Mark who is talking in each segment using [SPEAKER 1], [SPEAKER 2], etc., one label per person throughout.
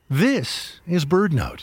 [SPEAKER 1] This is BirdNote.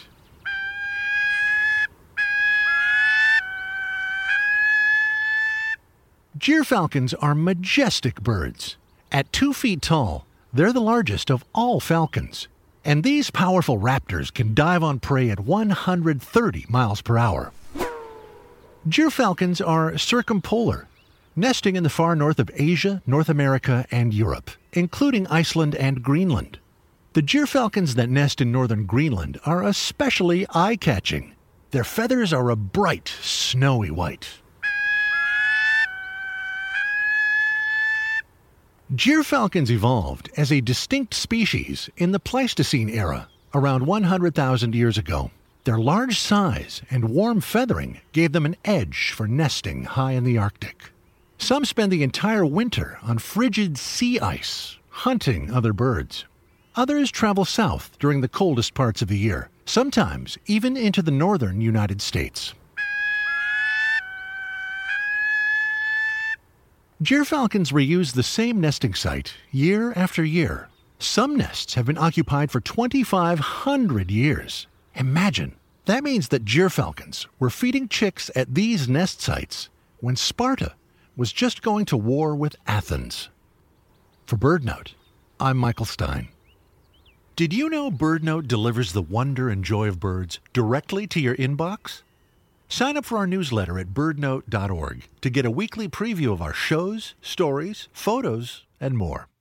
[SPEAKER 1] Gyrfalcons are majestic birds. At 2 feet tall, they're the largest of all falcons. And these powerful raptors can dive on prey at 130 miles per hour. Gyrfalcons are circumpolar, nesting in the far north of Asia, North America, and Europe, including Iceland and Greenland. The gyrfalcons that nest in northern Greenland are especially eye-catching. Their feathers are a bright, snowy white. Gyrfalcons evolved as a distinct species in the Pleistocene era, around 100,000 years ago. Their large size and warm feathering gave them an edge for nesting high in the Arctic. Some spend the entire winter on frigid sea ice, hunting other birds. Others travel south during the coldest parts of the year, sometimes even into the northern United States. Gyrfalcons reuse the same nesting site year after year. Some nests have been occupied for 2,500 years. Imagine, that means that gyrfalcons were feeding chicks at these nest sites when Sparta was just going to war with Athens. For BirdNote, I'm Michael Stein. Did you know BirdNote delivers the wonder and joy of birds directly to your inbox? Sign up for our newsletter at birdnote.org to get a weekly preview of our shows, stories, photos, and more.